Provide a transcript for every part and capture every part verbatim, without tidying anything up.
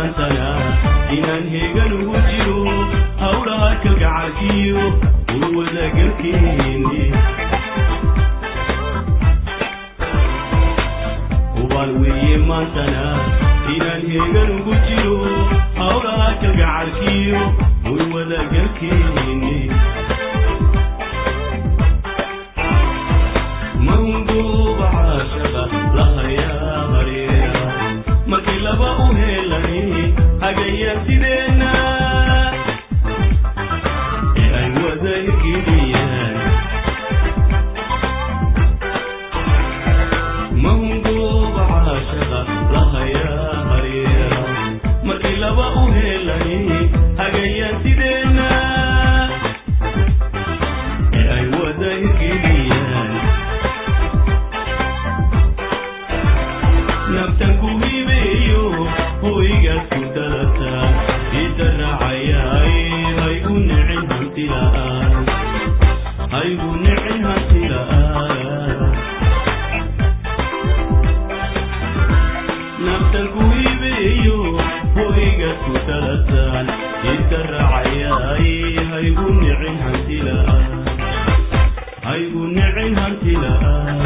maantana inaan heegan ugu jiro hawlaha kalgacalkiyo urwadagalkeeni hubaan weeye maantana inaan heegan ugu jiro hawlaha kalgacalkiyo urwadagalkeeni manduuba caashaqa lahayaa hareera markii laba u helani hagaya sideena ee ay wada hirgeliyaan manduuba caashaqa lahayaa hareera markii laba u helani hagaya sideena ee ay wada hirgeliyaan naftan ku hibeeyo hoygaas ku dhalataan idaracayay haygu nicin hanti la'aan haygu nicin hanti la'aan naftan ku hibeeyo hoygaas ku dhalataan idaracayay haygu nicin hanti la'aan haygu nicin hanti la'aan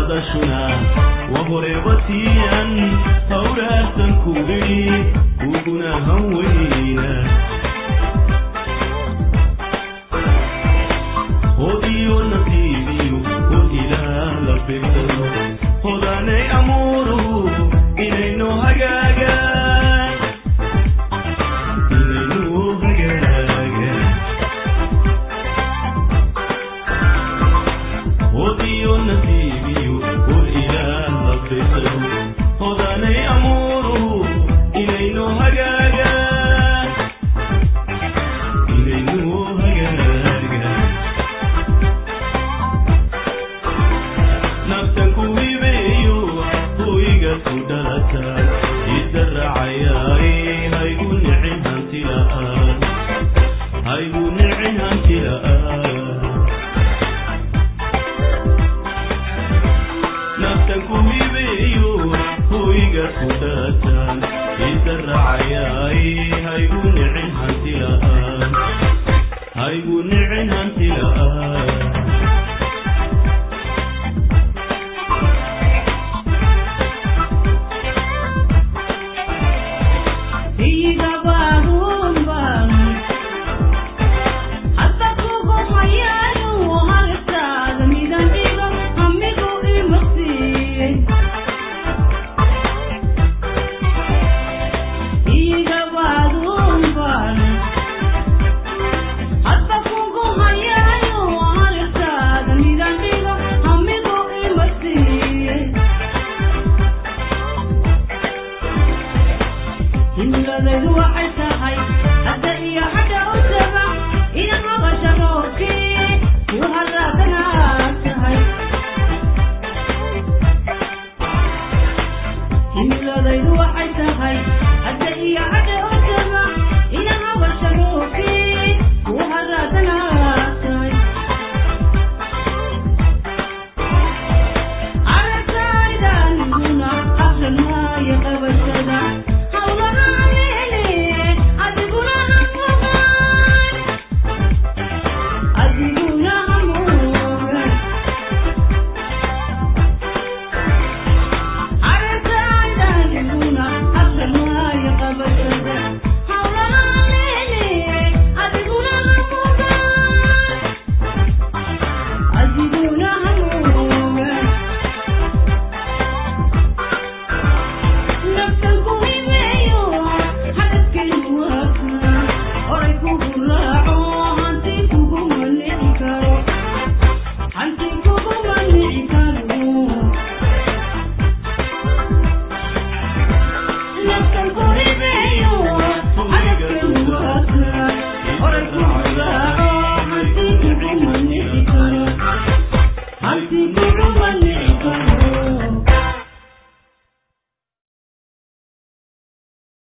hadashuna wahoreebatiyan hawraarsan ku idhi kuguna haweyna hodiyo nasiibiyo hod ilaah la firsado hodanay amuuruhu inayno hagaagaan inayno hagaagaan hodiyo nasiibiyo hod ilaah la firsado hodanay amuuruhu inayno hagaagaan inayno hagaagaan naftan ku hibeeyo hoyga ku dhalataan idaracayay haygu nicin hanti la'aan haygu nicin hanti la'aan naftan ku hibeeyo hoyga ku dhalataan idaracayay haygu nicin hanti la'aan haygu nicin hanti la'aan I